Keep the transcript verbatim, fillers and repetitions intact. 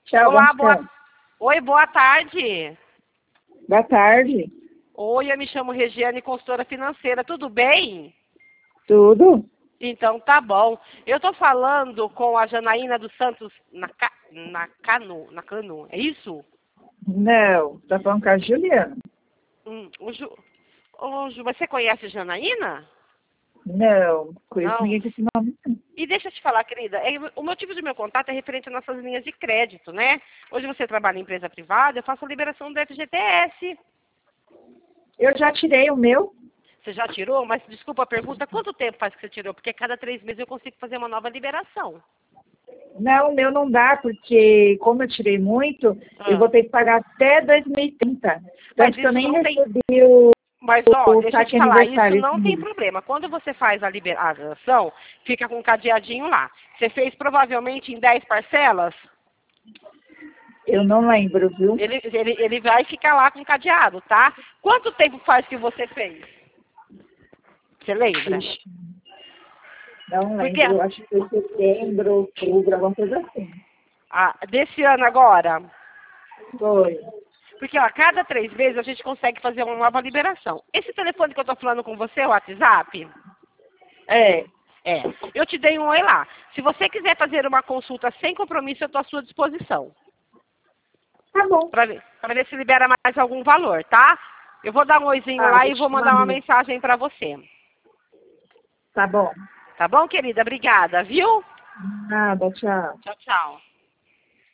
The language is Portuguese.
Tchau, Olá, bom boa... descanso. Oi, boa tarde. Boa tarde. Oi, eu me chamo Regiane, consultora financeira. Tudo bem? Tudo? Então tá bom. Eu tô falando com a Janaína dos Santos na, Ca... na Canu, na Canu, é isso? Não, tá falando com a Juliana. Hum, o Ju... Ô, Ju, você conhece a Janaína? Não, conheço Não. ninguém com esse nome. E deixa eu te falar, querida, é, o motivo do meu contato é referente às nossas linhas de crédito, né? Hoje você trabalha em empresa privada, eu faço a liberação do F G T S. Eu já tirei o meu. Você já tirou? Mas desculpa a pergunta, quanto tempo faz que você tirou? Porque cada três meses eu consigo fazer uma nova liberação. Não, o meu não dá, porque como eu tirei muito, Ah. eu vou ter que pagar até dois mil e trinta. Mas Tanto que eu isso nem não tem... recebi o, Mas, ó, o deixa eu te saque falar, isso aniversário. não tem problema. Quando você faz a liberação, fica com um cadeadinho lá. Você fez provavelmente em dez parcelas? Eu não lembro, viu? Ele, ele, ele vai ficar lá com cadeado, tá? Quanto tempo faz que você fez? Você lembra? Ixi, não Porque, lembro. Acho que foi setembro, outubro, alguma coisa assim. ah, desse ano agora, Foi. porque ó, a cada três meses a gente consegue fazer uma nova liberação. Esse telefone que eu tô falando com você é o WhatsApp? É, É. Eu te dei um oi lá. Se você quiser fazer uma consulta sem compromisso, eu estou à sua disposição. tá bom. Para ver, pra ver se libera mais algum valor, tá? Eu vou dar um oizinho Tá, lá vou e te vou mandar uma mandar. mensagem para você. Tá bom. Tá bom, querida? Obrigada, viu? Nada, tchau. Tchau, tchau.